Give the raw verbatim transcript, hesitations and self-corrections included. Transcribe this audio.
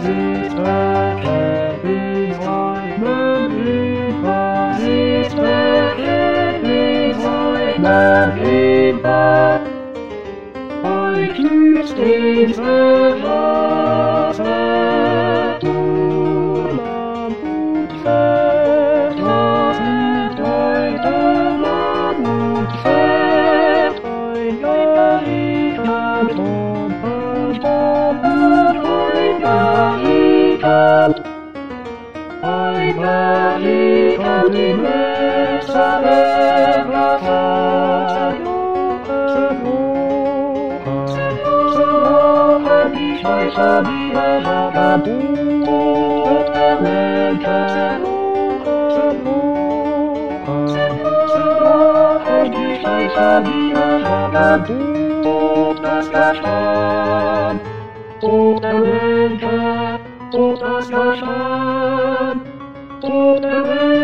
Steeds verlaten door mijn moet vecht, was niet uit de man moet vecht, oi ja ik heb tompen tompen, oi ja ik heb, oi ja ik heb die mensen verlaten. I sabia vagabundo, talento, I sabia vagabundo, das Kasztan, o talento, o das Kasztan, o talento.